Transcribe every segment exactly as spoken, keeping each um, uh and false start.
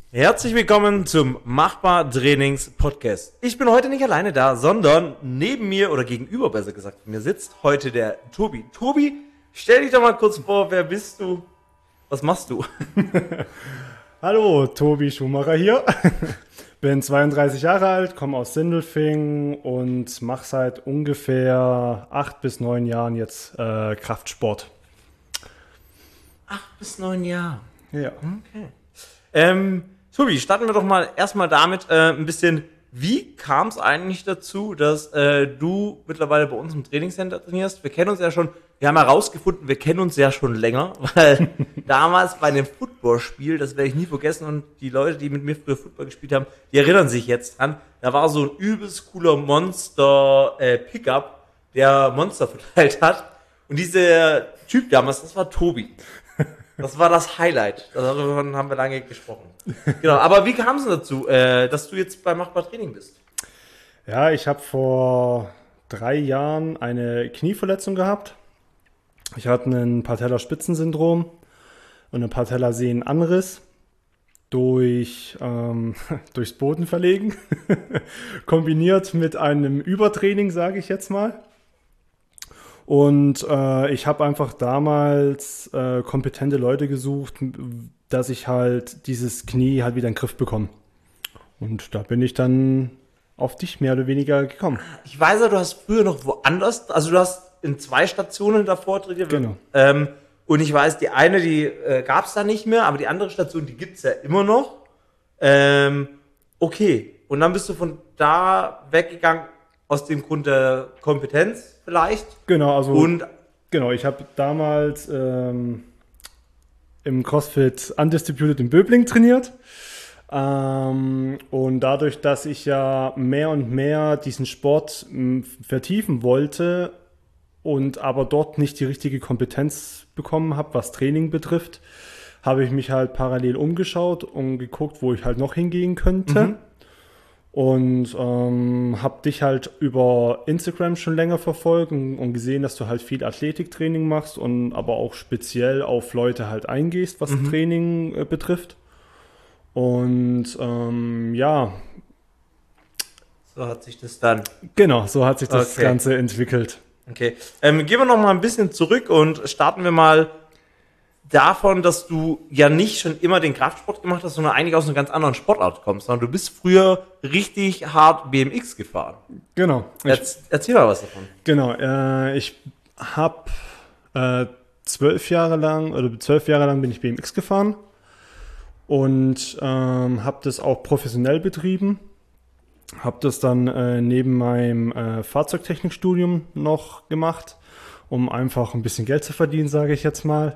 Herzlich willkommen zum Machbar Trainings Podcast. Ich bin heute nicht alleine da, sondern neben mir oder gegenüber, besser gesagt, mir sitzt heute der Tobi. Tobi, stell dich doch mal kurz vor, wer bist du? Was machst du? Hallo, Tobi Schumacher hier. Bin zweiunddreißig Jahre alt, komme aus Sindelfingen und mache seit ungefähr acht bis neun Jahren jetzt äh, Kraftsport. Acht bis neun Jahre. Ja. Okay. Ähm, Tobi, starten wir doch mal erstmal damit äh, ein bisschen, wie kam es eigentlich dazu, dass äh, du mittlerweile bei uns im Trainingscenter trainierst? Wir kennen uns ja schon, wir haben herausgefunden, wir kennen uns ja schon länger, weil damals bei einem Footballspiel, das werde ich nie vergessen, und die Leute, die mit mir früher Football gespielt haben, die erinnern sich jetzt dran, da war so ein übelst cooler Monster-Pickup, äh, der Monster verteilt hat, und dieser Typ damals, das war Tobi. Das war das Highlight. Darüber haben wir lange gesprochen. Genau. Aber wie kam es dazu, äh, dass du jetzt bei Machbar Training bist? Ja, ich habe vor drei Jahren eine Knieverletzung gehabt. Ich hatte ein Patellaspitzensyndrom und einen Patellasehnenanriss durch ähm, durchs Boden verlegen, kombiniert mit einem Übertraining, sage ich jetzt mal. Und äh, ich habe einfach damals äh, kompetente Leute gesucht, dass ich halt dieses Knie halt wieder in den Griff bekomme. Und da bin ich dann auf dich mehr oder weniger gekommen. Ich weiß ja, du hast früher noch woanders, also du hast in zwei Stationen davor trainiert. Genau. Ähm, und ich weiß, die eine, die äh, gab es da nicht mehr, aber die andere Station, die gibt es ja immer noch. Ähm, okay, und dann bist du von da weggegangen, aus dem Grund der Kompetenz vielleicht. Genau, also und genau, ich habe damals ähm, im CrossFit Undisputed in Böbling trainiert. Ähm, und dadurch, dass ich ja mehr und mehr diesen Sport m, vertiefen wollte und aber dort nicht die richtige Kompetenz bekommen habe, was Training betrifft, habe ich mich halt parallel umgeschaut und geguckt, wo ich halt noch hingehen könnte. Mhm. Und ähm, habe dich halt über Instagram schon länger verfolgt und, und gesehen, dass du halt viel Athletiktraining machst und aber auch speziell auf Leute halt eingehst, was mhm. Training äh, betrifft. Und ähm, ja. So hat sich das dann. Genau, so hat sich das okay. Ganze entwickelt. Okay, ähm, gehen wir noch mal ein bisschen zurück und starten wir mal davon, dass du ja nicht schon immer den Kraftsport gemacht hast, sondern eigentlich aus einer ganz anderen Sportart kommst, sondern du bist früher richtig hart B M X gefahren. Genau. Erz, erzähl mal was davon. Genau, äh, ich habe äh, zwölf Jahre lang, oder zwölf Jahre lang bin ich B M X gefahren und ähm, habe das auch professionell betrieben. Habe das dann äh, neben meinem äh, Fahrzeugtechnikstudium noch gemacht, um einfach ein bisschen Geld zu verdienen, sage ich jetzt mal.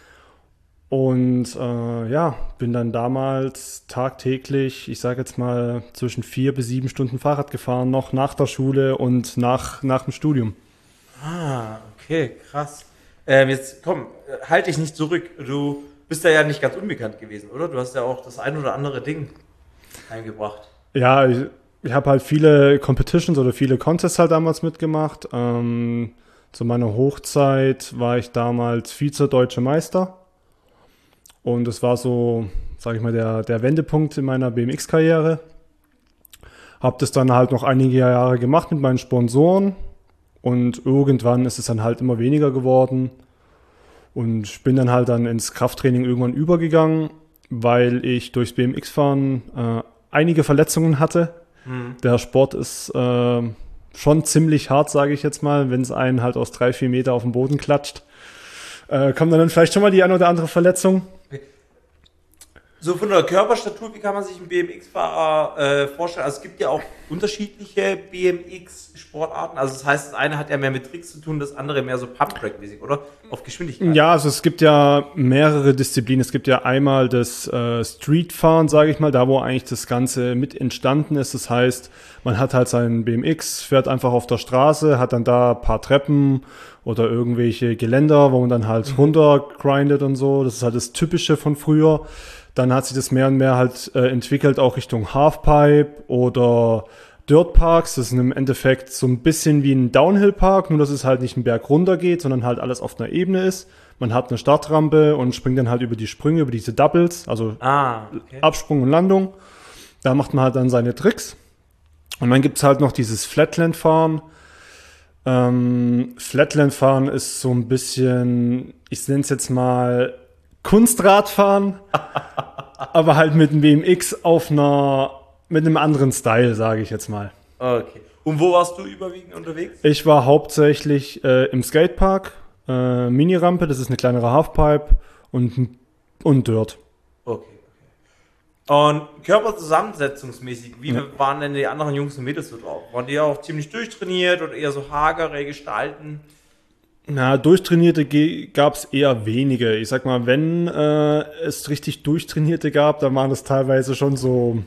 Und äh, ja, bin dann damals tagtäglich, ich sage jetzt mal, zwischen vier bis sieben Stunden Fahrrad gefahren, noch nach der Schule und nach, nach dem Studium. Ah, okay, krass. Ähm, jetzt komm, halt dich nicht zurück. Du bist da ja nicht ganz unbekannt gewesen, oder? Du hast ja auch das ein oder andere Ding eingebracht. Ja, ich, ich habe halt viele Competitions oder viele Contests halt damals mitgemacht. Ähm, zu meiner Hochzeit war ich damals Vize-Deutsche Meister. Und es war so, sage ich mal, der, der Wendepunkt in meiner B M X-Karriere. Habe das dann halt noch einige Jahre gemacht mit meinen Sponsoren. Und irgendwann ist es dann halt immer weniger geworden. Und ich bin dann halt dann ins Krafttraining irgendwann übergegangen, weil ich durchs B M X-Fahren äh, einige Verletzungen hatte. Mhm. Der Sport ist äh, schon ziemlich hart, sage ich jetzt mal, wenn es einen halt aus drei, vier Meter auf den Boden klatscht. Äh, kommt dann vielleicht schon mal die eine oder andere Verletzung. So von der Körperstatur, wie kann man sich einen B M X-Fahrer äh, vorstellen? Also es gibt ja auch unterschiedliche B M X-Sportarten. Also das heißt, das eine hat ja mehr mit Tricks zu tun, das andere mehr so Pump-Track-mäßig, oder? Auf Geschwindigkeit. Ja, also es gibt ja mehrere Disziplinen. Es gibt ja einmal das äh, Streetfahren, sage ich mal, da wo eigentlich das Ganze mit entstanden ist. Das heißt, man hat halt seinen B M X, fährt einfach auf der Straße, hat dann da ein paar Treppen oder irgendwelche Geländer, wo man dann halt mhm. runtergrindet und so. Das ist halt das Typische von früher. Dann hat sich das mehr und mehr halt äh, entwickelt, auch Richtung Halfpipe oder Dirtparks. Das ist im Endeffekt so ein bisschen wie ein Downhill-Park, nur dass es halt nicht einen Berg runter geht, sondern halt alles auf einer Ebene ist, Man hat eine Startrampe und springt dann halt über die Sprünge, über diese Doubles, also Ah, okay. Absprung und Landung. Da macht man halt dann seine Tricks. Und dann gibt es halt noch dieses Flatland-Fahren. Ähm, Flatland-Fahren ist so ein bisschen, ich nenne es jetzt mal Kunstradfahren, aber halt mit einem B M X auf einer, mit einem anderen Style, sage ich jetzt mal. Okay. Und wo warst du überwiegend unterwegs? Ich war hauptsächlich äh, im Skatepark, äh, Mini-Rampe, das ist eine kleinere Halfpipe und, und Dirt. Okay, okay. Und körperzusammensetzungsmäßig, wie Ja. waren denn die anderen Jungs und Mädels so drauf? Waren die auch ziemlich durchtrainiert oder eher so hagere Gestalten? Na, Durchtrainierte gab es eher wenige. Ich sag mal, wenn äh, es richtig Durchtrainierte gab, dann waren es teilweise schon so,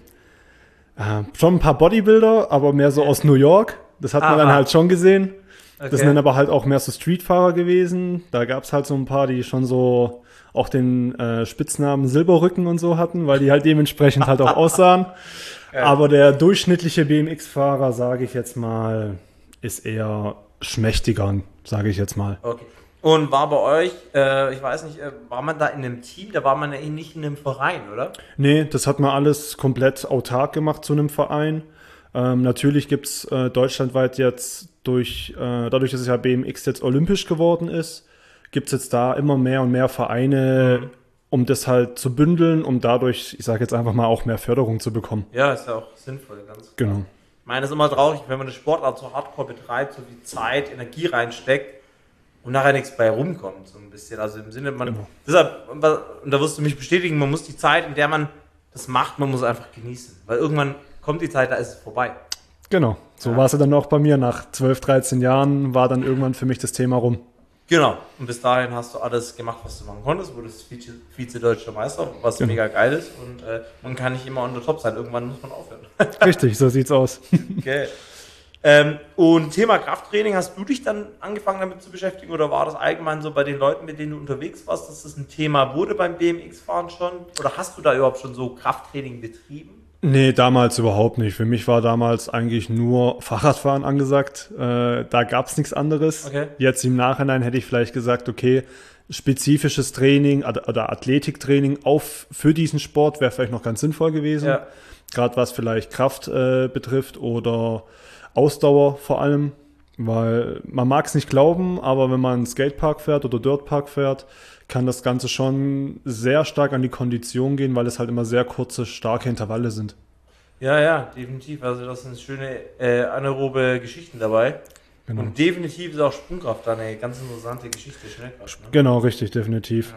äh, schon ein paar Bodybuilder, aber mehr so aus New York. Das hat man Aha. dann halt schon gesehen. Das Okay. sind dann aber halt auch mehr so Streetfahrer gewesen. Da gab es halt so ein paar, die schon so auch den äh, Spitznamen Silberrücken und so hatten, weil die halt dementsprechend halt auch aussahen. Ja. Aber der durchschnittliche B M X-Fahrer, sage ich jetzt mal, ist eher schmächtiger, sage ich jetzt mal. Okay. Und war bei euch, äh, ich weiß nicht, äh, war man da in einem Team? Da war man ja eh nicht in einem Verein, oder? Nee, das hat man alles komplett autark gemacht zu einem Verein. Ähm, natürlich gibt's äh, deutschlandweit jetzt durch, äh, dadurch, dass es ja B M X jetzt olympisch geworden ist, gibt's jetzt da immer mehr und mehr Vereine, Mhm. um das halt zu bündeln, um dadurch, ich sage jetzt einfach mal, auch mehr Förderung zu bekommen. Ja, ist ja auch sinnvoll, ganz klar. Genau. Ich meine, es ist immer traurig, wenn man eine Sportart so hardcore betreibt, so viel Zeit, Energie reinsteckt und nachher nichts bei rumkommt, so ein bisschen. Also im Sinne, man, Genau. deshalb, und da wirst du mich bestätigen, man muss die Zeit, in der man das macht, man muss einfach genießen. Weil irgendwann kommt die Zeit, da ist es vorbei. Genau. So Ja. war es ja dann auch bei mir. Nach zwölf, dreizehn Jahren war dann irgendwann für mich das Thema rum. Genau. Und bis dahin hast du alles gemacht, was du machen konntest, wurdest Vize- Vize-Deutscher Meister, was Genau. mega geil ist. Und äh, man kann nicht immer on the top sein. Irgendwann muss man aufhören. Richtig, so sieht's aus. Okay. Ähm, und Thema Krafttraining, hast du dich dann angefangen damit zu beschäftigen oder war das allgemein so bei den Leuten, mit denen du unterwegs warst, dass das ein Thema wurde beim B M X-Fahren schon? Oder hast du da überhaupt schon so Krafttraining betrieben? Nee, damals überhaupt nicht. Für mich war damals eigentlich nur Fahrradfahren angesagt. Äh, da gab's nichts anderes. Okay. Jetzt im Nachhinein hätte ich vielleicht gesagt, okay, spezifisches Training oder oder Athletiktraining auf für diesen Sport wäre vielleicht noch ganz sinnvoll gewesen. Ja. Gerade was vielleicht Kraft äh, betrifft oder Ausdauer vor allem. Weil man mag es nicht glauben, aber wenn man einen Skatepark fährt oder Dirtpark fährt, kann das Ganze schon sehr stark an die Kondition gehen, weil es halt immer sehr kurze, starke Intervalle sind. Ja, ja, definitiv. Also das sind schöne äh, anaerobe Geschichten dabei. Genau. Und definitiv ist auch Sprungkraft da eine ganz interessante Geschichte. Schnellkraft, ne? Genau, richtig, definitiv.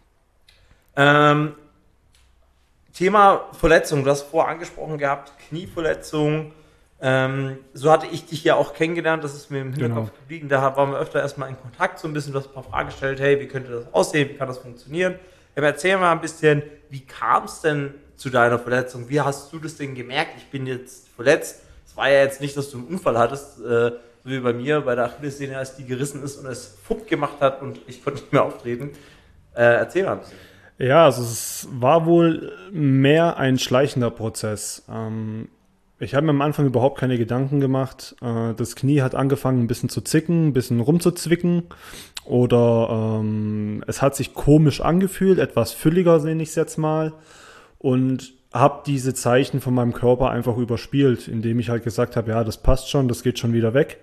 Ähm, Thema Verletzung, du hast vorher angesprochen gehabt, Knieverletzung. Ähm, so hatte ich dich ja auch kennengelernt, das ist mir im Hinterkopf Genau. geblieben. Da waren wir öfter erstmal in Kontakt, so ein bisschen, du hast ein paar Fragen gestellt, hey, wie könnte das aussehen, wie kann das funktionieren? Aber erzähl mal ein bisschen, wie kam es denn zu deiner Verletzung? Wie hast du das denn gemerkt? Ich bin jetzt verletzt. Es war ja jetzt nicht, dass du einen Unfall hattest, äh, so wie bei mir, bei der Achillessehne, als die gerissen ist und es fupp gemacht hat und ich konnte nicht mehr auftreten. Äh, erzähl mal ein bisschen. Ja, also es war wohl mehr ein schleichender Prozess. Ähm, ich habe mir am Anfang überhaupt keine Gedanken gemacht. Äh, das Knie hat angefangen ein bisschen zu zicken, ein bisschen rumzuzwicken. Oder ähm, es hat sich komisch angefühlt, etwas fülliger nenne ich es jetzt mal. Und habe diese Zeichen von meinem Körper einfach überspielt, indem ich halt gesagt habe, ja, das passt schon, das geht schon wieder weg.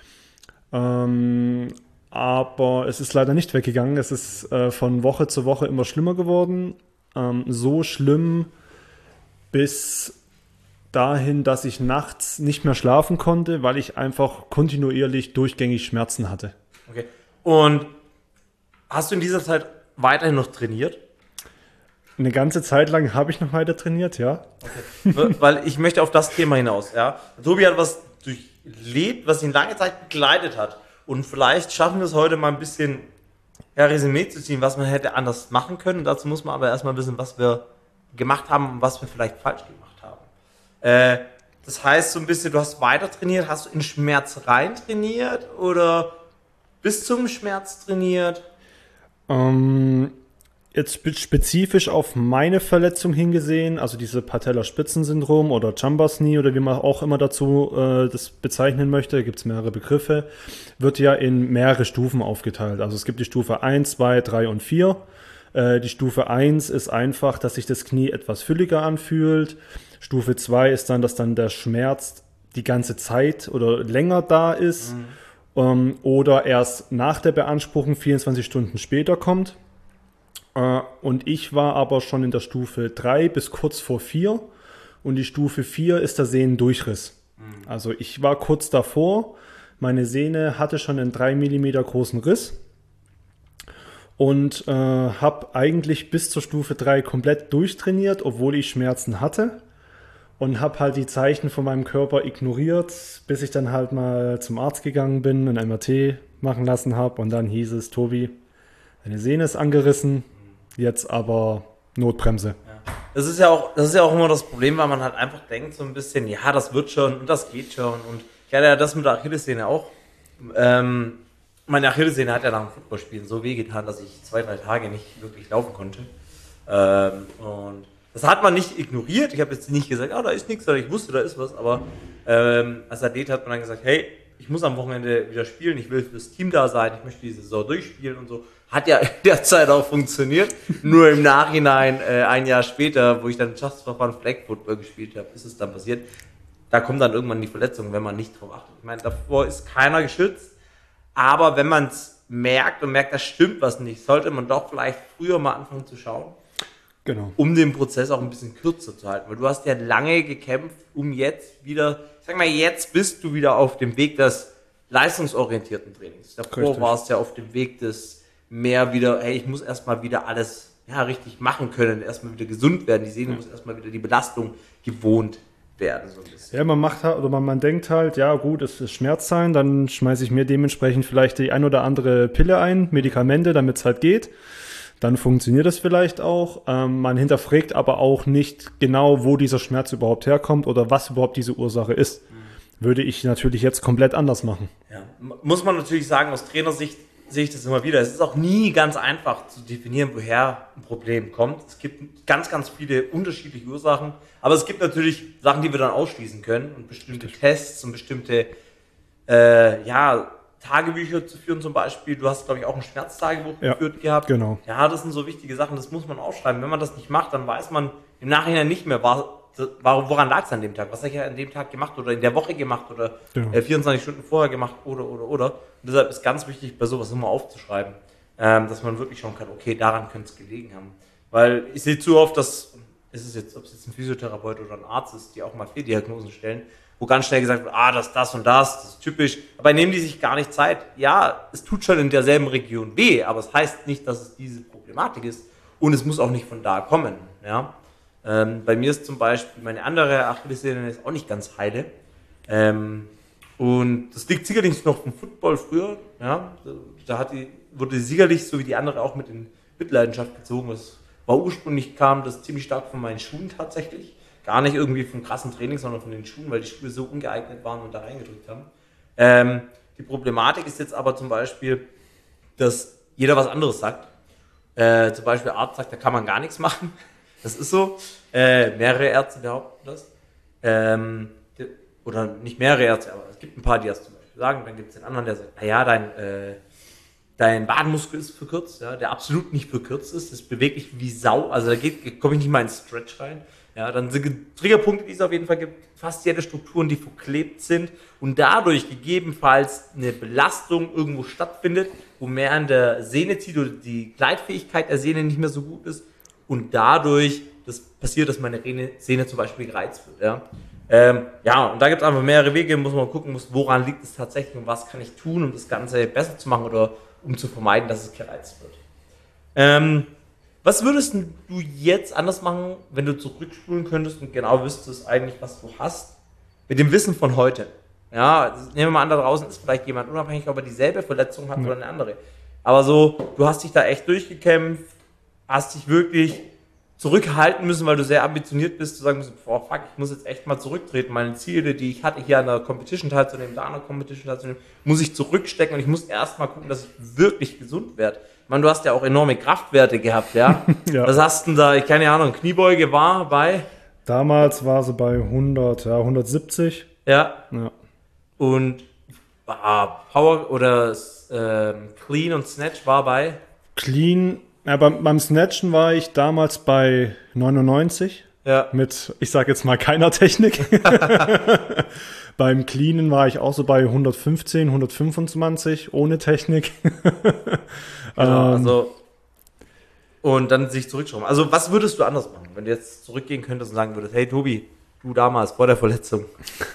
Ähm, aber es ist leider nicht weggegangen. Es ist äh, von Woche zu Woche immer schlimmer geworden. Ähm, so schlimm bis dahin, dass ich nachts nicht mehr schlafen konnte, weil ich einfach kontinuierlich durchgängig Schmerzen hatte. Okay. Und hast du in dieser Zeit weiterhin noch trainiert? Eine ganze Zeit lang habe ich noch weiter trainiert, ja. Okay. Weil ich möchte auf das Thema hinaus. Ja? Tobi hat was durchlebt, was ihn lange Zeit begleitet hat. Und vielleicht schaffen wir es heute mal ein bisschen ja, Resümee zu ziehen, was man hätte anders machen können. Dazu muss man aber erstmal wissen, was wir gemacht haben und was wir vielleicht falsch gemacht haben. Äh, das heißt so ein bisschen, du hast weiter trainiert, hast du in Schmerz rein trainiert oder bis zum Schmerz trainiert? Ähm, Jetzt spezifisch auf meine Verletzung hingesehen, also diese Patellaspitzensyndrom oder Jumbers Knee oder wie man auch immer dazu äh, das bezeichnen möchte, gibt es mehrere Begriffe, wird ja in mehrere Stufen aufgeteilt. Also es gibt die Stufe eins, zwei, drei und vier. Äh, die Stufe eins ist einfach, dass sich das Knie etwas fülliger anfühlt. Stufe zwei ist dann, dass dann der Schmerz die ganze Zeit oder länger da ist, mhm. ähm, oder erst nach der Beanspruchung vierundzwanzig Stunden später kommt. Und ich war aber schon in der Stufe drei bis kurz vor vier und die Stufe vier ist der Sehnendurchriss. Mhm. Also ich war kurz davor, meine Sehne hatte schon einen drei Millimeter großen Riss und äh, habe eigentlich bis zur Stufe drei komplett durchtrainiert, obwohl ich Schmerzen hatte und habe halt die Zeichen von meinem Körper ignoriert, bis ich dann halt mal zum Arzt gegangen bin, ein M R T machen lassen habe und dann hieß es, Tobi, deine Sehne ist angerissen. Jetzt aber Notbremse. Ja. Das ist ja auch, das ist ja auch immer das Problem, weil man halt einfach denkt so ein bisschen, ja, das wird schon und das geht schon. Und ich hatte ja das mit der Achillessehne auch. Ähm, meine Achillessehne hat ja nach dem Footballspielen so wehgetan, dass ich zwei, drei Tage nicht wirklich laufen konnte. Ähm, und das hat man nicht ignoriert. Ich habe jetzt nicht gesagt, ah, da ist nichts, oder ich wusste, da ist was. Aber ähm, als Athlet hat man dann gesagt, hey, ich muss am Wochenende wieder spielen, ich will für das Team da sein, ich möchte die Saison durchspielen und so. Hat ja in der Zeit auch funktioniert. Nur im Nachhinein, äh, ein Jahr später, wo ich dann Just for Fun Flag Football gespielt habe, ist es dann passiert. Da kommt dann irgendwann die Verletzung, wenn man nicht drauf achtet. Ich meine, davor ist keiner geschützt. Aber wenn man es merkt und merkt, da stimmt was nicht, sollte man doch vielleicht früher mal anfangen zu schauen. Genau. Um den Prozess auch ein bisschen kürzer zu halten. Weil du hast ja lange gekämpft, um jetzt wieder, ich sag mal, jetzt bist du wieder auf dem Weg des leistungsorientierten Trainings. Davor Richtig. warst du ja auf dem Weg des mehr wieder, hey, ich muss erstmal wieder alles ja, richtig machen können, erstmal wieder gesund werden. Die Sehne ja. muss erstmal wieder die Belastung gewohnt werden. So ein bisschen. Ja, man macht halt, oder man, man denkt halt, ja gut, es ist Schmerzzahlen, dann schmeiße ich mir dementsprechend vielleicht die ein oder andere Pille ein, Medikamente, damit es halt geht. Dann funktioniert das vielleicht auch. Ähm, man hinterfragt aber auch nicht genau, wo dieser Schmerz überhaupt herkommt oder was überhaupt diese Ursache ist. Mhm. Würde ich natürlich jetzt komplett anders machen. Ja. Muss man natürlich sagen, aus Trainersicht sehe ich das immer wieder. Es ist auch nie ganz einfach zu definieren, woher ein Problem kommt. Es gibt ganz, ganz viele unterschiedliche Ursachen. Aber es gibt natürlich Sachen, die wir dann ausschließen können und bestimmte Tests und bestimmte äh, ja, Tagebücher zu führen zum Beispiel. Du hast, glaube ich, auch ein Schmerztagebuch ja, geführt gehabt. Genau. Ja, das sind so wichtige Sachen, das muss man aufschreiben. Wenn man das nicht macht, dann weiß man im Nachhinein nicht mehr, war, woran lag es an dem Tag? Was habe ich an dem Tag gemacht oder in der Woche gemacht oder ja. äh, vierundzwanzig Stunden vorher gemacht oder, oder, oder. Und deshalb ist ganz wichtig, bei sowas immer aufzuschreiben, ähm, dass man wirklich schauen kann, okay, daran könnte es gelegen haben. Weil ich sehe zu oft, dass, ist es jetzt, ob es jetzt ein Physiotherapeut oder ein Arzt ist, die auch mal Fehldiagnosen stellen, wo ganz schnell gesagt wird, ah, das, das und das, das ist typisch. Aber nehmen die sich gar nicht Zeit. Ja, es tut schon in derselben Region weh, aber es heißt nicht, dass es diese Problematik ist und es muss auch nicht von da kommen. Ja? Ähm, bei mir ist zum Beispiel meine andere Achillessehne ist auch nicht ganz heile. Ähm, und das liegt sicherlich noch vom Football früher. Ja? Da hat die, wurde sicherlich, so wie die andere, auch mit in Mitleidenschaft gezogen. Das war ursprünglich, kam das ziemlich stark von meinen Schuhen tatsächlich. Gar nicht irgendwie vom krassen Training, sondern von den Schuhen, weil die Schuhe so ungeeignet waren und da reingedrückt haben. Ähm, die Problematik ist jetzt aber zum Beispiel, dass jeder was anderes sagt. Äh, zum Beispiel Arzt sagt, da kann man gar nichts machen. Das ist so. Äh, mehrere Ärzte behaupten das. Ähm, oder nicht mehrere Ärzte, aber es gibt ein paar, die das zum Beispiel sagen. Dann gibt es den anderen, der sagt, naja, dein, äh, dein Wadenmuskel ist verkürzt, ja, der absolut nicht verkürzt ist. Das bewegt sich wie Sau. Also da geht, komme ich nicht mal ins Stretch rein. Ja, dann sind Triggerpunkte, die es auf jeden Fall gibt, faszielle Strukturen, die verklebt sind und dadurch gegebenenfalls eine Belastung irgendwo stattfindet, wo mehr an der Sehne zieht oder die Gleitfähigkeit der Sehne nicht mehr so gut ist und dadurch das passiert, dass meine Sehne zum Beispiel gereizt wird. Ja, ähm, ja und da gibt es einfach mehrere Wege, muss man gucken, muss, woran liegt es tatsächlich und was kann ich tun, um das Ganze besser zu machen oder um zu vermeiden, dass es gereizt wird. Ähm, Was würdest du jetzt anders machen, wenn du zurückspulen könntest und genau wüsstest eigentlich, was du hast, mit dem Wissen von heute? Ja, nehmen wir mal an, da draußen ist vielleicht jemand unabhängig, ob er dieselbe Verletzung hat, ja, oder eine andere. Aber so, du hast dich da echt durchgekämpft, hast dich wirklich zurückhalten müssen, weil du sehr ambitioniert bist, zu sagen müssen, boah, fuck, ich muss jetzt echt mal zurücktreten. Meine Ziele, die ich hatte, hier an der Competition teilzunehmen, da an der Competition teilzunehmen, muss ich zurückstecken und ich muss erst mal gucken, dass ich wirklich gesund werde. Ich meine, du hast ja auch enorme Kraftwerte gehabt, ja? Ja. Was hast du denn da? Ich keine Ahnung, Kniebeuge war bei? Damals war sie bei hundert, ja, hundertsiebzig. Ja. Ja. Und ah, Power oder ähm, Clean und Snatch war bei? Clean, ja, beim, beim Snatchen war ich damals bei neunundneunzig. Ja. Mit, ich sag jetzt mal, keiner Technik. Beim Cleanen war ich auch so bei hundertfünfzehn, hundertfünfundzwanzig ohne Technik. Genau, also und dann sich zurückschrauben. Also was würdest du anders machen, wenn du jetzt zurückgehen könntest und sagen würdest, hey Tobi, du damals vor der Verletzung?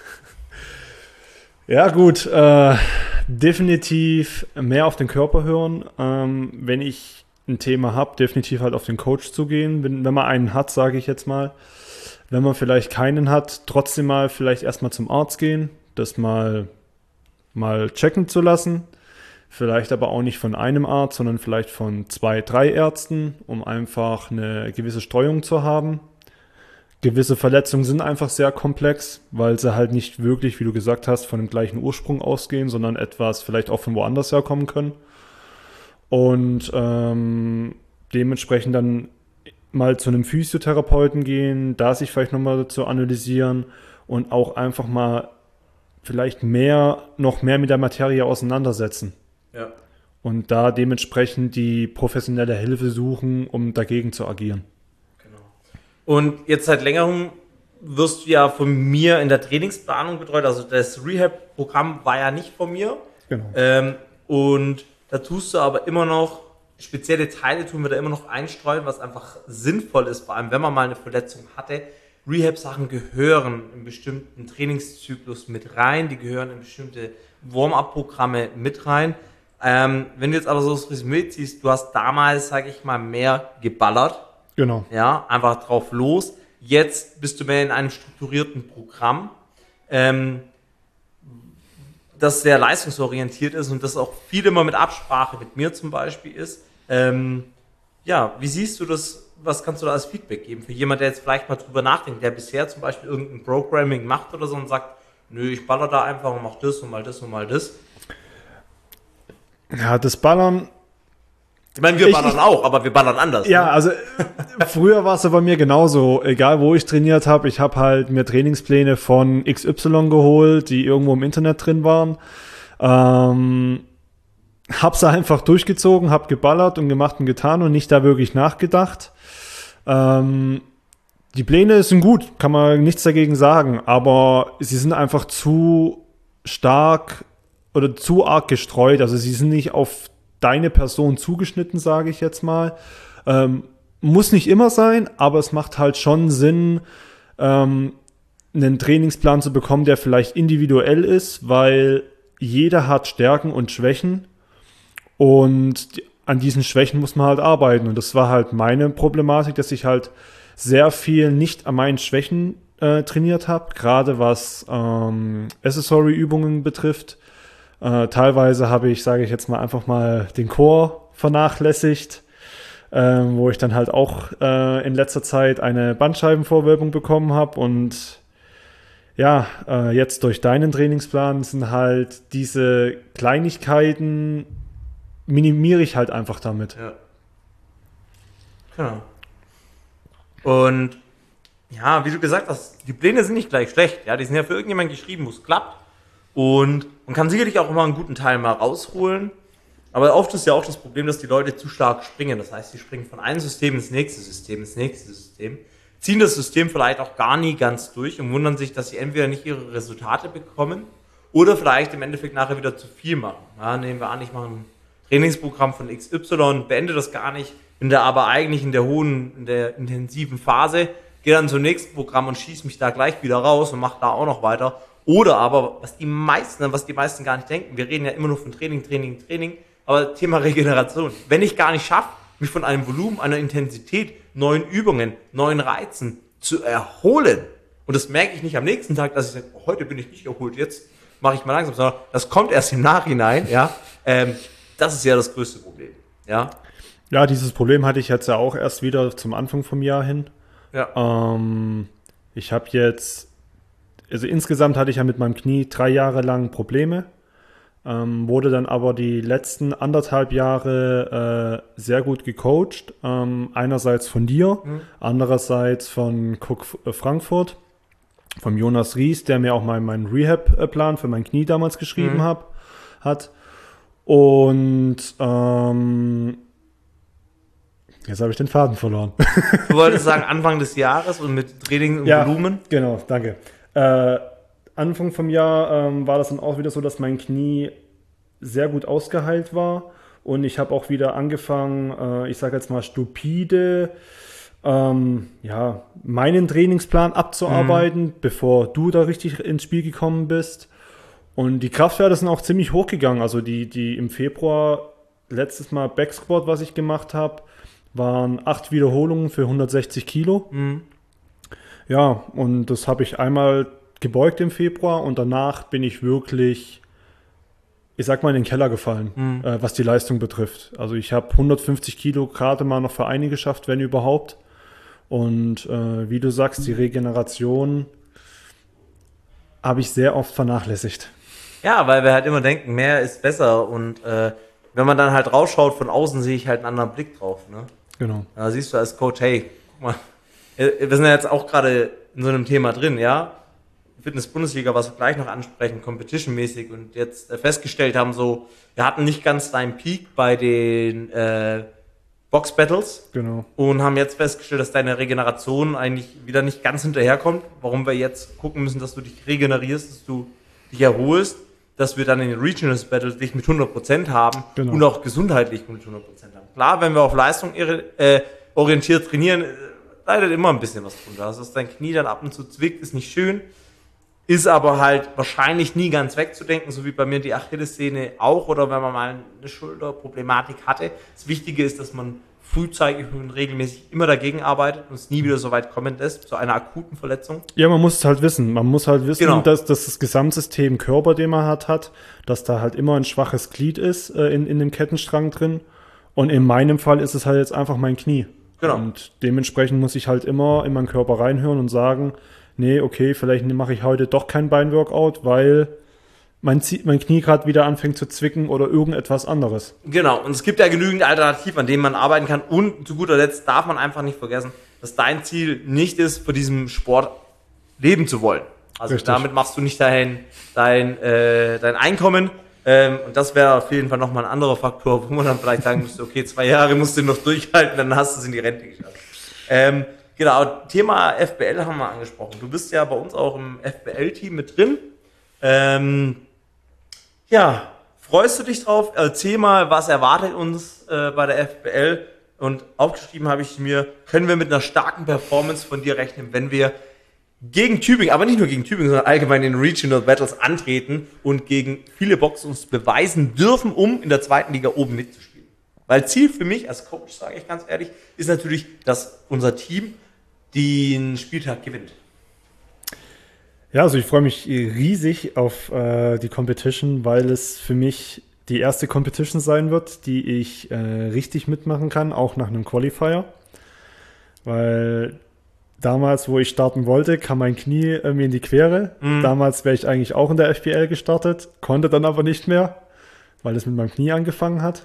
Ja gut, äh, definitiv mehr auf den Körper hören. Ähm, wenn ich ein Thema habe, definitiv halt auf den Coach zu gehen. Wenn, wenn man einen hat, sage ich jetzt mal. Wenn man vielleicht keinen hat, trotzdem mal vielleicht erstmal zum Arzt gehen, das mal, mal checken zu lassen. Vielleicht aber auch nicht von einem Arzt, sondern vielleicht von zwei, drei Ärzten, um einfach eine gewisse Streuung zu haben. Gewisse Verletzungen sind einfach sehr komplex, weil sie halt nicht wirklich, wie du gesagt hast, von dem gleichen Ursprung ausgehen, sondern etwas vielleicht auch von woanders herkommen können. Und ähm, dementsprechend dann mal zu einem Physiotherapeuten gehen, da sich vielleicht nochmal zu analysieren und auch einfach mal vielleicht mehr, noch mehr mit der Materie auseinandersetzen. Ja. Und da dementsprechend die professionelle Hilfe suchen, um dagegen zu agieren. Genau. Und jetzt seit längerem wirst du ja von mir in der Trainingsplanung betreut. Also das Rehab-Programm war ja nicht von mir. Genau. Ähm, und da tust du aber immer noch, spezielle Teile tun wir da immer noch einstreuen, was einfach sinnvoll ist, vor allem wenn man mal eine Verletzung hatte. Rehab-Sachen gehören in bestimmten Trainingszyklus mit rein, die gehören in bestimmte Warm-up-Programme mit rein. Ähm, wenn du jetzt aber so das Resümee ziehst, du hast damals, sage ich mal, mehr geballert. Genau. Ja, einfach drauf los. Jetzt bist du mehr in einem strukturierten Programm, ähm, das sehr leistungsorientiert ist und das auch viel immer mit Absprache mit mir zum Beispiel ist. Ähm, ja, wie siehst du das? Was kannst du da als Feedback geben für jemand, der jetzt vielleicht mal drüber nachdenkt, der bisher zum Beispiel irgendein Programming macht oder so und sagt, nö, ich baller da einfach und mach das und mal das und mal das. Ja, das Ballern. Ich meine, wir ich, ballern ich, auch, aber wir ballern anders. Ja, ne? also früher war es ja bei mir genauso. Egal, wo ich trainiert habe, ich habe halt mir Trainingspläne von X Y geholt, die irgendwo im Internet drin waren. Ähm, hab sie einfach durchgezogen, hab geballert und gemacht und getan und nicht da wirklich nachgedacht. Ähm, die Pläne sind gut, kann man nichts dagegen sagen, aber sie sind einfach zu stark oder zu arg gestreut. Also sie sind nicht auf deine Person zugeschnitten, sage ich jetzt mal. Ähm, muss nicht immer sein, aber es macht halt schon Sinn, ähm, einen Trainingsplan zu bekommen, der vielleicht individuell ist, weil jeder hat Stärken und Schwächen und die, an diesen Schwächen muss man halt arbeiten. Und das war halt meine Problematik, dass ich halt sehr viel nicht an meinen Schwächen äh, trainiert habe, gerade was ähm, Accessory-Übungen betrifft. Äh, teilweise habe ich, sage ich jetzt mal, einfach mal den Core vernachlässigt, äh, wo ich dann halt auch äh, in letzter Zeit eine Bandscheibenvorwölbung bekommen habe. Und ja, äh, jetzt durch deinen Trainingsplan sind halt diese Kleinigkeiten, minimiere ich halt einfach damit. Ja. Genau. Und ja, wie du gesagt hast, die Pläne sind nicht gleich schlecht. Ja, die sind ja für irgendjemanden geschrieben, wo es klappt. Und man kann sicherlich auch immer einen guten Teil mal rausholen. Aber oft ist ja auch das Problem, dass die Leute zu stark springen. Das heißt, sie springen von einem System ins nächste System, ins nächste System, ziehen das System vielleicht auch gar nie ganz durch und wundern sich, dass sie entweder nicht ihre Resultate bekommen oder vielleicht im Endeffekt nachher wieder zu viel machen. Ja, nehmen wir an, ich mache ein Trainingsprogramm von X Y, beende das gar nicht, bin da aber eigentlich in der hohen, in der intensiven Phase, gehe dann zum nächsten Programm und schieße mich da gleich wieder raus und mache da auch noch weiter. Oder aber, was die meisten, was die meisten gar nicht denken, wir reden ja immer nur von Training, Training, Training, aber Thema Regeneration. Wenn ich gar nicht schaffe, mich von einem Volumen, einer Intensität, neuen Übungen, neuen Reizen zu erholen, und das merke ich nicht am nächsten Tag, dass ich sage, oh, heute bin ich nicht erholt, jetzt mache ich mal langsam, sondern das kommt erst im Nachhinein, ja, ähm, das ist ja das größte Problem, ja. Ja, dieses Problem hatte ich jetzt ja auch erst wieder zum Anfang vom Jahr hin. Ja. Ähm, ich habe jetzt, also insgesamt hatte ich ja mit meinem Knie drei Jahre lang Probleme, ähm, wurde dann aber die letzten anderthalb Jahre äh, sehr gut gecoacht. Ähm, einerseits von dir, Mhm. andererseits von Cook äh, Frankfurt, vom Jonas Ries, der mir auch meinen mein Rehab-Plan für mein Knie damals geschrieben Mhm. hab, hat. Und ähm, jetzt habe ich den Faden verloren. Du wolltest sagen Anfang des Jahres und mit Training und Ja, Volumen. genau, danke. Äh, Anfang vom Jahr ähm, war das dann auch wieder so, dass mein Knie sehr gut ausgeheilt war und ich habe auch wieder angefangen, äh, ich sage jetzt mal stupide, ähm, ja, meinen Trainingsplan abzuarbeiten, Mhm. bevor du da richtig ins Spiel gekommen bist. Und die Kraftwerte sind auch ziemlich hochgegangen. Also die, die im Februar letztes Mal Backsquat, was ich gemacht habe, waren acht Wiederholungen für hundertsechzig Kilo. Mhm. Ja, und das habe ich einmal gebeugt im Februar und danach bin ich wirklich, ich sag mal, in den Keller gefallen, Mhm. äh, was die Leistung betrifft. Also ich habe hundertfünfzig Kilo gerade mal noch Vereine geschafft, wenn überhaupt. Und äh, wie du sagst, die Regeneration habe ich sehr oft vernachlässigt. Ja, weil wir halt immer denken, mehr ist besser und äh, wenn man dann halt rausschaut von außen, sehe ich halt einen anderen Blick drauf. Ne? Genau. Da siehst du als Coach, hey, guck mal, äh, wir sind ja jetzt auch gerade in so einem Thema drin, ja. Fitness-Bundesliga, was wir gleich noch ansprechen, competition-mäßig und jetzt äh, festgestellt haben, so, wir hatten nicht ganz deinen Peak bei den äh, Box-Battles Genau. und haben jetzt festgestellt, dass deine Regeneration eigentlich wieder nicht ganz hinterherkommt, warum wir jetzt gucken müssen, dass du dich regenerierst, dass du dich erholst, dass wir dann in den Regionals Battles dich mit hundert Prozent haben Genau. und auch gesundheitlich mit hundert Prozent haben. Klar, wenn wir auf Leistung äh, orientiert trainieren, äh, leidet immer ein bisschen was drunter. Also, dass dein Knie dann ab und zu zwickt, ist nicht schön, ist aber halt wahrscheinlich nie ganz wegzudenken, so wie bei mir die Achillessehne auch oder wenn man mal eine Schulterproblematik hatte. Das Wichtige ist, dass man frühzeitig und regelmäßig immer dagegen arbeitet und es nie wieder so weit kommen lässt, zu einer akuten Verletzung. Ja, man muss es halt wissen. Man muss halt wissen, Genau. dass, dass das Gesamtsystem Körper, den man hat, hat, dass da halt immer ein schwaches Glied ist äh, in, in dem Kettenstrang drin. Und in meinem Fall ist es halt jetzt einfach mein Knie. Genau. Und dementsprechend muss ich halt immer in meinen Körper reinhören und sagen, nee, okay, vielleicht mache ich heute doch kein Beinworkout, weil mein, Zie- mein Knie gerade wieder anfängt zu zwicken oder irgendetwas anderes. Genau, und es gibt ja genügend Alternativen, an denen man arbeiten kann. Und zu guter Letzt darf man einfach nicht vergessen, dass dein Ziel nicht ist, für diesen Sport leben zu wollen. Also Richtig. damit machst du nicht dein, dein, äh, dein Einkommen. Ähm, und das wäre auf jeden Fall nochmal ein anderer Faktor, wo man dann vielleicht sagen müsste, okay, zwei Jahre musst du noch durchhalten, dann hast du es in die Rente geschafft. Ähm, genau, Thema F B L haben wir angesprochen. Du bist ja bei uns auch im F B L-Team mit drin. Ähm, ja, freust du dich drauf? Erzähl mal, was erwartet uns äh, bei der F B L? Und aufgeschrieben habe ich mir, können wir mit einer starken Performance von dir rechnen, wenn wir gegen Tübingen, aber nicht nur gegen Tübingen, sondern allgemein in den Regional Battles antreten und gegen viele Boxen uns beweisen dürfen, um in der zweiten Liga oben mitzuspielen. Weil Ziel für mich als Coach, sage ich ganz ehrlich, ist natürlich, dass unser Team den Spieltag gewinnt. Ja, also ich freue mich riesig auf äh, die Competition, weil es für mich die erste Competition sein wird, die ich äh, richtig mitmachen kann, auch nach einem Qualifier. Weil damals, wo ich starten wollte, kam mein Knie äh, mir in die Quere. Mhm. Damals wäre ich eigentlich auch in der F B L gestartet, konnte dann aber nicht mehr, weil es mit meinem Knie angefangen hat.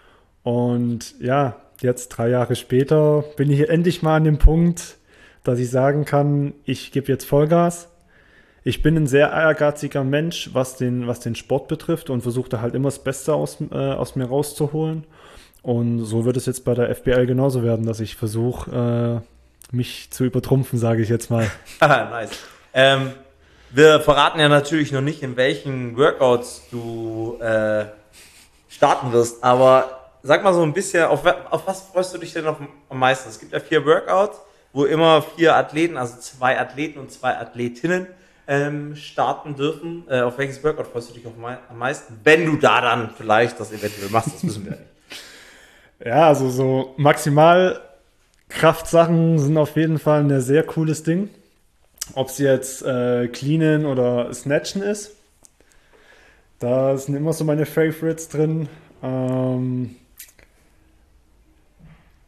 Und ja, jetzt drei Jahre später bin ich endlich mal an dem Punkt, dass ich sagen kann, ich gebe jetzt Vollgas. Ich bin ein sehr ehrgeiziger Mensch, was den, was den Sport betrifft und versuche da halt immer das Beste aus, äh, aus mir rauszuholen. Und so wird es jetzt bei der F B L genauso werden, dass ich versuche, äh, mich zu übertrumpfen, sage ich jetzt mal. Nice. Ähm, wir verraten ja natürlich noch nicht, in welchen Workouts du äh, starten wirst, aber sag mal so ein bisschen, auf, auf was freust du dich denn noch am meisten? Es gibt ja vier Workouts, wo immer vier Athleten, also zwei Athleten und zwei Athletinnen ähm, starten dürfen. Äh, auf welches Workout freust du dich auf mei- am meisten? Wenn du da dann vielleicht das eventuell machst, das wissen wir ja nicht. Ja, also so maximal Kraftsachen sind auf jeden Fall ein sehr cooles Ding. Ob es jetzt äh, Cleanen oder Snatchen ist. Da sind immer so meine Favorites drin. Ähm,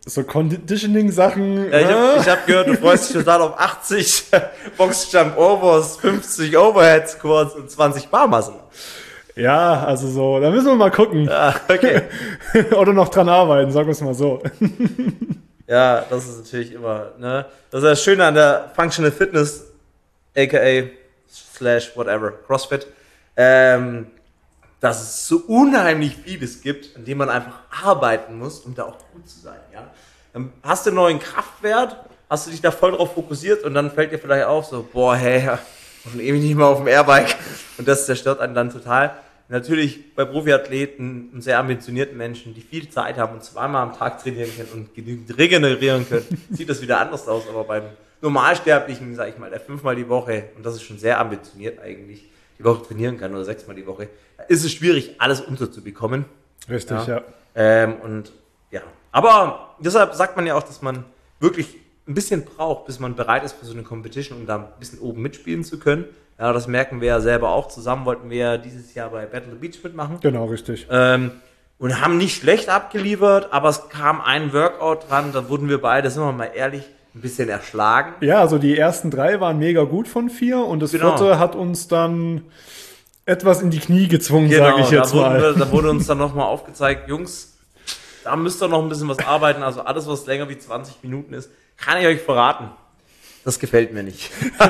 So Conditioning-Sachen. Ja, ich äh? habe hab gehört, du freust dich total auf achtzig Boxjump Overs, fünfzig Overhead Squats und zwanzig Barmuscle. Ja, also so, da müssen wir mal gucken. Ja, okay. Oder noch dran arbeiten, sagen wir es mal so. Ja, das ist natürlich immer, ne? Das ist das Schöne an der Functional Fitness, aka slash whatever, CrossFit, ähm, dass es so unheimlich vieles gibt, an dem man einfach arbeiten muss, um da auch gut zu sein, ja? Dann hast du einen neuen Kraftwert, hast du dich da voll drauf fokussiert und dann fällt dir vielleicht auf so, boah, hey, schon ewig nicht mehr auf dem Airbike und das zerstört einen dann total. Natürlich bei Profiathleten und sehr ambitionierten Menschen, die viel Zeit haben und zweimal am Tag trainieren können und genügend regenerieren können, sieht das wieder anders aus. Aber beim Normalsterblichen, sag ich mal, der fünfmal die Woche, und das ist schon sehr ambitioniert eigentlich, die Woche trainieren kann oder sechsmal die Woche, da ist es schwierig, alles unterzubekommen. Richtig, ja. ja. Ähm, und ja, aber deshalb sagt man ja auch, dass man wirklich ein bisschen braucht, bis man bereit ist für so eine Competition, um da ein bisschen oben mitspielen zu können. Ja, das merken wir ja selber auch. Zusammen wollten wir ja dieses Jahr bei Battle the Beach mitmachen. Genau, richtig. Ähm, und haben nicht schlecht abgeliefert, aber es kam ein Workout dran, da wurden wir beide, sind wir mal ehrlich, ein bisschen erschlagen. Ja, also die ersten drei waren mega gut von vier und das Genau. vierte hat uns dann etwas in die Knie gezwungen, Genau, sage ich jetzt da mal. Wir, da wurde uns dann nochmal aufgezeigt, Jungs, da müsst ihr noch ein bisschen was arbeiten, also alles, was länger wie zwanzig Minuten ist, kann ich euch verraten. Das gefällt mir nicht.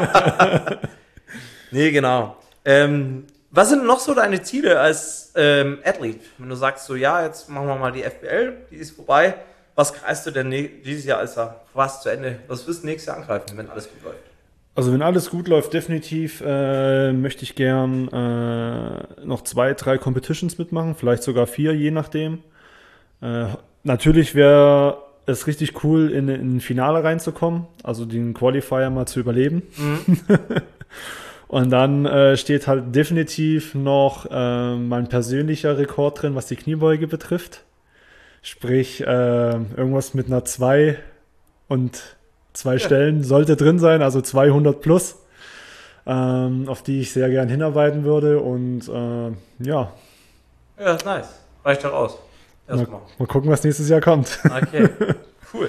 Nee, genau. Ähm, was sind noch so deine Ziele als ähm, Athlet? Wenn du sagst so, ja, jetzt machen wir mal die F B L, die ist vorbei. Was kreist du denn ne- dieses Jahr als fast zu Ende? Was wirst du nächstes Jahr angreifen, wenn alles gut läuft? Also wenn alles gut läuft, definitiv äh, möchte ich gern äh, noch zwei, drei Competitions mitmachen, vielleicht sogar vier, je nachdem. Äh, natürlich wäre es richtig cool, in, in ein Finale reinzukommen, also den Qualifier mal zu überleben. Mhm. Und dann äh, steht halt definitiv noch äh, mein persönlicher Rekord drin, was die Kniebeuge betrifft. Sprich, äh, irgendwas mit einer zwei und zwei ja. Stellen sollte drin sein, also zweihundert plus, ähm, auf die ich sehr gern hinarbeiten würde. Und äh, ja. Ja, ist nice. Reicht doch aus. Mal, mal gucken, was nächstes Jahr kommt. Okay, cool.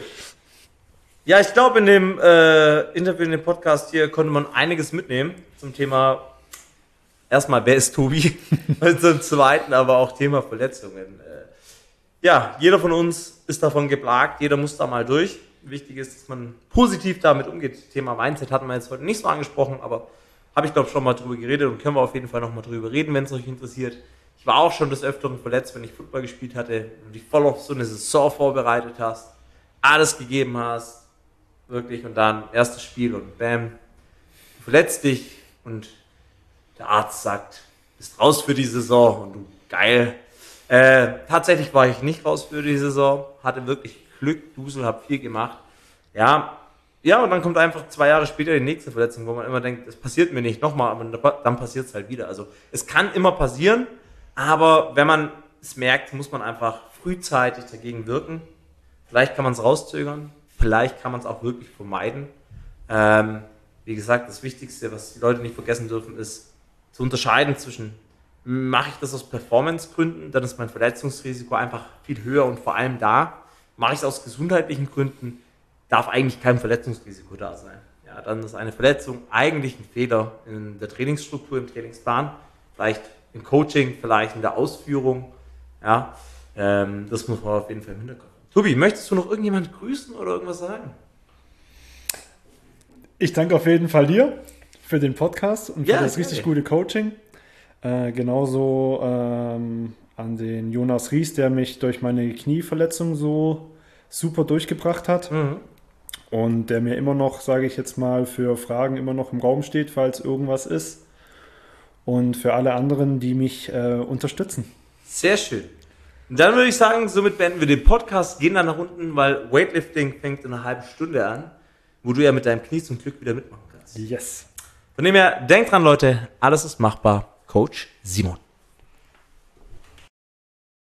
Ja, ich glaube, in dem äh, Interview, in dem Podcast hier konnte man einiges mitnehmen zum Thema, erstmal, wer ist Tobi? Und zum Zweiten aber auch Thema Verletzungen. Äh, ja, jeder von uns ist davon geplagt, jeder muss da mal durch. Wichtig ist, dass man positiv damit umgeht. Thema Mindset hatten wir jetzt heute nicht so angesprochen, aber habe ich glaube schon mal drüber geredet und können wir auf jeden Fall noch mal drüber reden, wenn es euch interessiert. Ich war auch schon des Öfteren verletzt, wenn ich Football gespielt hatte und dich voll auf so eine Saison vorbereitet hast, alles gegeben hast, wirklich, und dann erstes Spiel und bam, du verletzt dich und der Arzt sagt, bist raus für die Saison und du, geil. Äh, tatsächlich war ich nicht raus für die Saison, hatte wirklich Glück, Dusel, hab viel gemacht. Ja, ja, und dann kommt einfach zwei Jahre später die nächste Verletzung, wo man immer denkt, das passiert mir nicht nochmal, aber dann passiert es halt wieder. Also es kann immer passieren, aber wenn man es merkt, muss man einfach frühzeitig dagegen wirken. Vielleicht kann man es rauszögern, vielleicht kann man es auch wirklich vermeiden. Ähm, wie gesagt, das Wichtigste, was die Leute nicht vergessen dürfen, ist zu unterscheiden zwischen, mache ich das aus Performance-Gründen, dann ist mein Verletzungsrisiko einfach viel höher und vor allem da, mache ich es aus gesundheitlichen Gründen, darf eigentlich kein Verletzungsrisiko da sein. Ja, dann ist eine Verletzung eigentlich ein Fehler in der Trainingsstruktur, im Trainingsplan, vielleicht im Coaching, vielleicht in der Ausführung. Ja, ähm, das muss man auf jeden Fall im Hinterkopf haben. Tobi, möchtest du noch irgendjemand grüßen oder irgendwas sagen? Ich danke auf jeden Fall dir für den Podcast und für ja, das richtig gute Coaching. Äh, genauso ähm, an den Jonas Ries, der mich durch meine Knieverletzung so super durchgebracht hat. Mhm. Und der mir immer noch, sage ich jetzt mal, für Fragen immer noch im Raum steht, falls irgendwas ist. Und für alle anderen, die mich äh, unterstützen. Sehr schön. Und dann würde ich sagen, somit beenden wir den Podcast, gehen dann nach unten, weil Weightlifting fängt in einer halben Stunde an, wo du ja mit deinem Knie zum Glück wieder mitmachen kannst. Yes. Von dem her, denkt dran, Leute, alles ist machbar. Coach Simon.